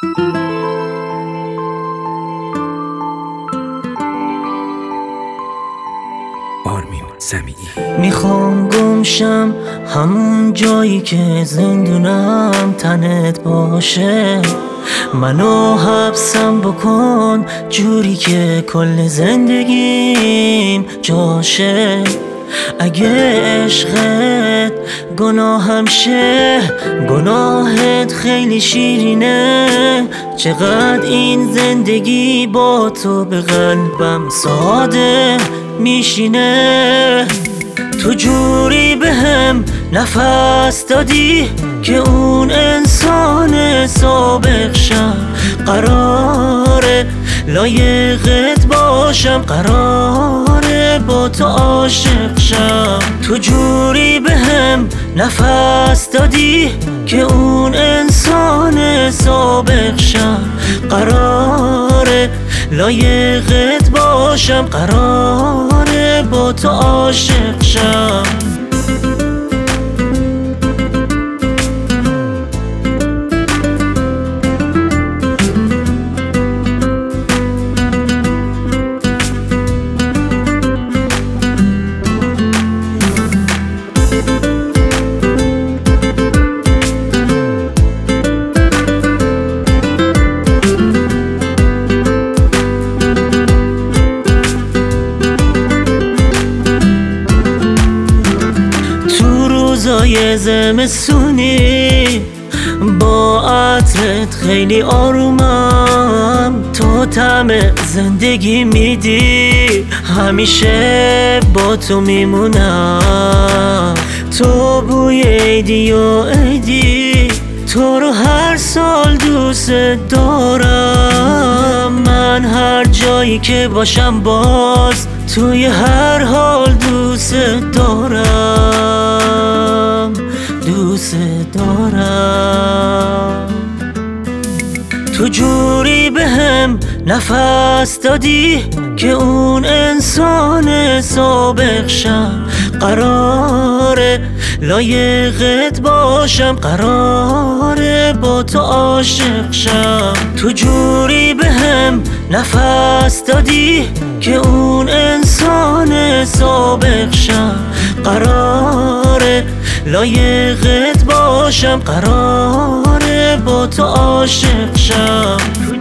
آرمین سمیعی. میخوام گمشم همون جایی که زندونم تنت باشه، منو حبسم بکن جوری که کل زندگیم جاشه. اگه عشقت گناهم شه، گناهت خیلی شیرینه، چقدر این زندگی با تو به قلبم ساده میشینه. تو جوری بهم نفس دادی که اون انسان سابق شم، قراره لایقت باشم، قراره با تو عاشق شم. تو جوری بهم نفس دادی که اون انسان سابق شم، قراره لایقت باشم، قراره با تو عاشق شم. روزای زمستونی با عطرت خیلی آرومم، تو طعم زندگی میدی، همیشه با تو میمونم. تو بوی عیدی و عیدی، تو رو هر سال دوست دارم. من هر جایی که باشم باز توی هر حال دوست دارم، دوست دارم. تو جوری بهم نفس دادی که اون انسان سابق شم، قراره لایقت باشم، قراره با تو عاشق شم. تو جوری بهم نفس دادی که اون انسان سابق شم، قراره لایقت باشم، قراره با تو عاشق شم.